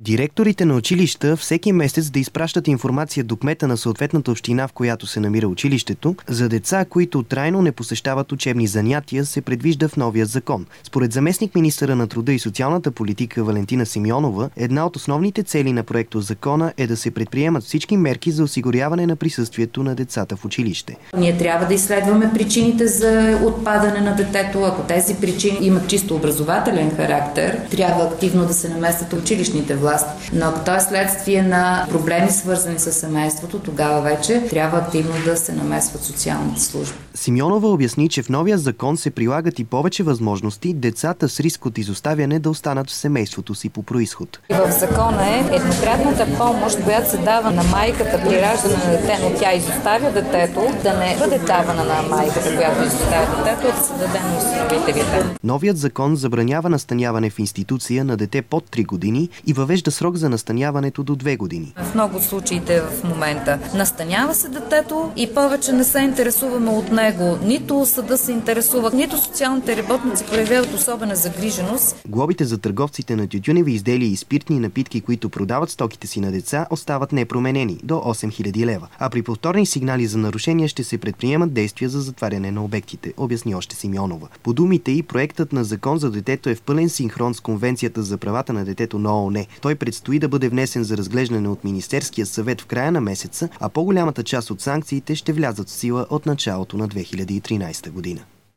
Директорите на училища всеки месец да изпращат информация до кмета на съответната община, в която се намира училището, за деца, които трайно не посещават учебни занятия, се предвижда в новия закон. Според заместник-министъра на труда и социалната политика Валентина Симеонова, една от основните цели на проекто закона е да се предприемат всички мерки за осигуряване на присъствието на децата в училище. Ние трябва да изследваме причините за отпадане на детето. Ако тези причини имат чисто образователен характер, трябва активно да се наместят училищните власти. Но ако то е следствие на проблеми, свързани с семейството, тогава вече трябва активно да се намесват социалните служби. Симеонова обясни, че в новия закон се прилагат и повече възможности децата с риск от изоставяне да останат в семейството си по произход. В закона е еднократната помощ, която се дава на майката при раждане на дете, но тя изоставя детето, да не бъде давана на майката, която изоставя детето, да се даде на осиновителите. Новият закон забранява настаняване в институция на дете под 3 години и въвежда срок за настаняването до 2 години. В много случаите в момента настанява се детето и повече не се интересуваме от него. Нито съда се интересува, нито социалните работници проявяват особена загриженост. Глобите за търговците на тютюневи изделия и спиртни напитки, които продават стоките си на деца, остават непроменени до 8000 лева. А при повторни сигнали за нарушения ще се предприемат действия за затваряне на обектите, обясни още Симеонова. По думите й, проектът на закон за детето е в пълен синхрон с Конвенцията за правата на детето на ООН. Той предстои да бъде внесен за разглеждане от Министерския съвет в края на месеца, а по-голямата част от санкциите ще влязат в сила от началото на 2013 година.